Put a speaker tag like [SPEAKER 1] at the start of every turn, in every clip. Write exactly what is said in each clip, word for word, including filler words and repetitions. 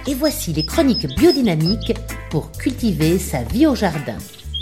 [SPEAKER 1] et voici les chroniques biodynamiques pour cultiver sa vie au jardin.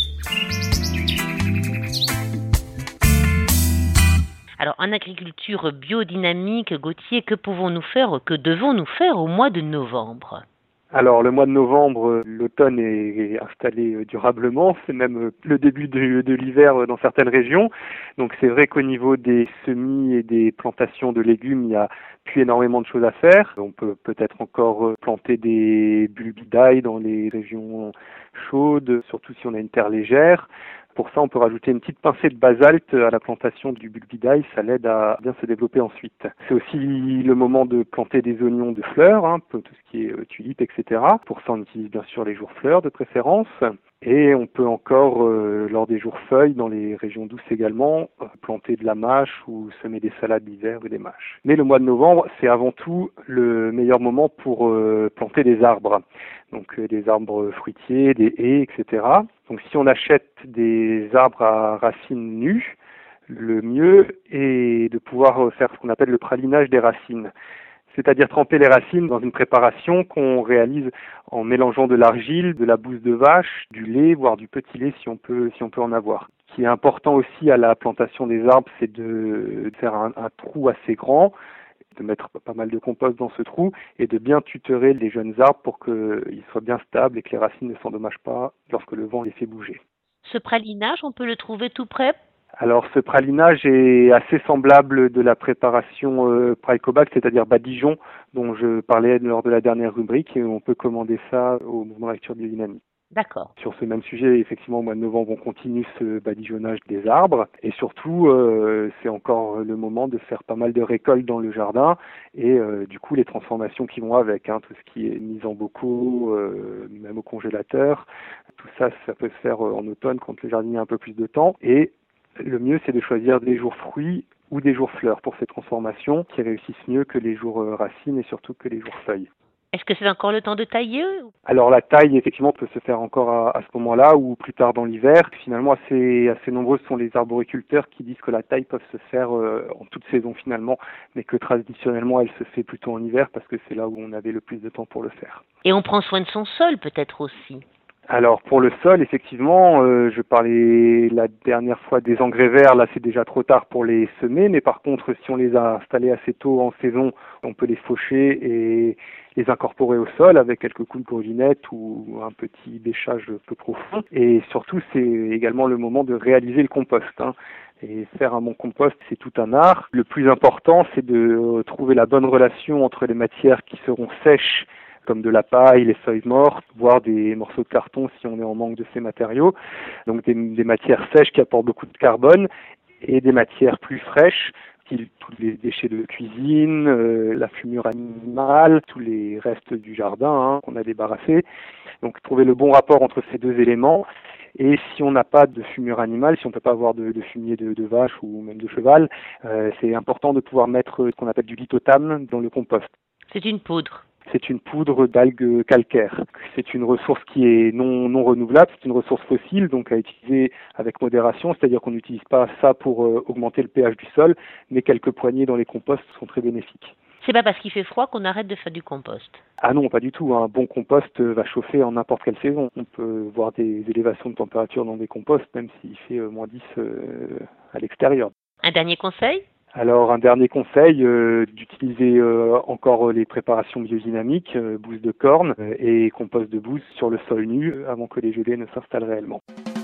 [SPEAKER 1] Alors, en agriculture biodynamique, Gauthier, que pouvons-nous faire, que devons-nous faire au mois de novembre ?
[SPEAKER 2] Alors, le mois de novembre, l'automne est installé durablement. C'est même le début de, de l'hiver dans certaines régions. Donc, c'est vrai qu'au niveau des semis et des plantations de légumes, il n'y a plus énormément de choses à faire. On peut peut-être encore planter des bulbidae dans les régions chaudes, surtout si on a une terre légère. Pour ça, on peut rajouter une petite pincée de basalte à la plantation du bulbidae, ça l'aide à bien se développer ensuite. C'est aussi le moment de planter des oignons de fleurs, hein, tout ce qui est euh, tulipes, et cetera. Pour ça, on utilise bien sûr les jours fleurs de préférence. Et on peut encore, euh, lors des jours feuilles, dans les régions douces également, euh, planter de la mâche ou semer des salades d'hiver ou des mâches. Mais le mois de novembre, c'est avant tout le meilleur moment pour euh, planter des arbres. Donc euh, des arbres fruitiers, des haies, et cetera. Donc si on achète des arbres à racines nues, le mieux est de pouvoir faire ce qu'on appelle le pralinage des racines. C'est-à-dire tremper les racines dans une préparation qu'on réalise en mélangeant de l'argile, de la bouse de vache, du lait, voire du petit lait si on peut, si on peut en avoir. Ce qui est important aussi à la plantation des arbres, c'est de faire un, un trou assez grand, de mettre pas mal de compost dans ce trou et de bien tutorer les jeunes arbres pour qu'ils soient bien stables et que les racines ne s'endommagent pas lorsque le vent les fait bouger.
[SPEAKER 1] Ce pralinage, on peut le trouver tout près ?
[SPEAKER 2] Alors ce pralinage est assez semblable de la préparation euh, Praille-Cobalt, c'est-à-dire badigeon, dont je parlais lors de la dernière rubrique, et on peut commander ça au mouvement Lecture Biodynamique.
[SPEAKER 1] D'accord.
[SPEAKER 2] Sur ce même sujet, effectivement, au mois de novembre, on continue ce badigeonnage des arbres, et surtout, euh, c'est encore le moment de faire pas mal de récoltes dans le jardin, et euh, du coup, les transformations qui vont avec, hein, tout ce qui est mise en bocaux, euh, même au congélateur, tout ça, ça peut se faire en automne quand le jardinier a un peu plus de temps, et le mieux, c'est de choisir des jours fruits ou des jours fleurs pour ces transformations qui réussissent mieux que les jours racines et surtout que les jours feuilles.
[SPEAKER 1] Est-ce que c'est encore le temps de tailler ?
[SPEAKER 2] Alors la taille, effectivement, peut se faire encore à, à ce moment-là ou plus tard dans l'hiver. Finalement, assez, assez nombreux sont les arboriculteurs qui disent que la taille peut se faire euh, en toute saison finalement, mais que traditionnellement, elle se fait plutôt en hiver parce que c'est là où on avait le plus de temps pour le faire.
[SPEAKER 1] Et on prend soin de son sol peut-être aussi ?
[SPEAKER 2] Alors pour le sol, effectivement, euh, je parlais la dernière fois des engrais verts, là c'est déjà trop tard pour les semer, mais par contre si on les a installés assez tôt en saison, on peut les faucher et les incorporer au sol avec quelques coups de grelinette ou un petit bêchage peu profond. Et surtout c'est également le moment de réaliser le compost, hein. Et faire un bon compost, c'est tout un art. Le plus important, c'est de trouver la bonne relation entre les matières qui seront sèches, comme de la paille, les feuilles mortes, voire des morceaux de carton si on est en manque de ces matériaux. Donc des, des matières sèches qui apportent beaucoup de carbone et des matières plus fraîches, style tous les déchets de cuisine, euh, la fumure animale, tous les restes du jardin hein, qu'on a débarrassés. Donc trouver le bon rapport entre ces deux éléments. Et si on n'a pas de fumure animale, si on ne peut pas avoir de, de fumier de, de vache ou même de cheval, euh, c'est important de pouvoir mettre ce qu'on appelle du lithotame dans le compost.
[SPEAKER 1] C'est une poudre.
[SPEAKER 2] C'est une poudre d'algues calcaires. C'est une ressource qui est non, non renouvelable, c'est une ressource fossile, donc à utiliser avec modération, c'est-à-dire qu'on n'utilise pas ça pour euh, augmenter le pH du sol, mais quelques poignées dans les composts sont très bénéfiques.
[SPEAKER 1] C'est pas parce qu'il fait froid qu'on arrête de faire du compost.
[SPEAKER 2] Ah non, pas du tout. Un bon compost va chauffer en n'importe quelle saison. On peut voir des élévations de température dans des composts, même s'il fait euh, moins dix euh, à l'extérieur.
[SPEAKER 1] Un dernier conseil ?
[SPEAKER 2] Alors un dernier conseil, euh, d'utiliser euh, encore les préparations biodynamiques, euh, bouse de corne euh, et compost de bouse sur le sol nu euh, avant que les gelées ne s'installent réellement.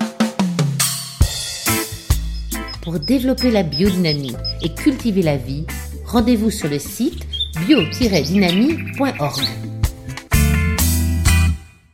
[SPEAKER 1] Pour développer la biodynamie et cultiver la vie, rendez-vous sur le site bio tiret dynamie point org.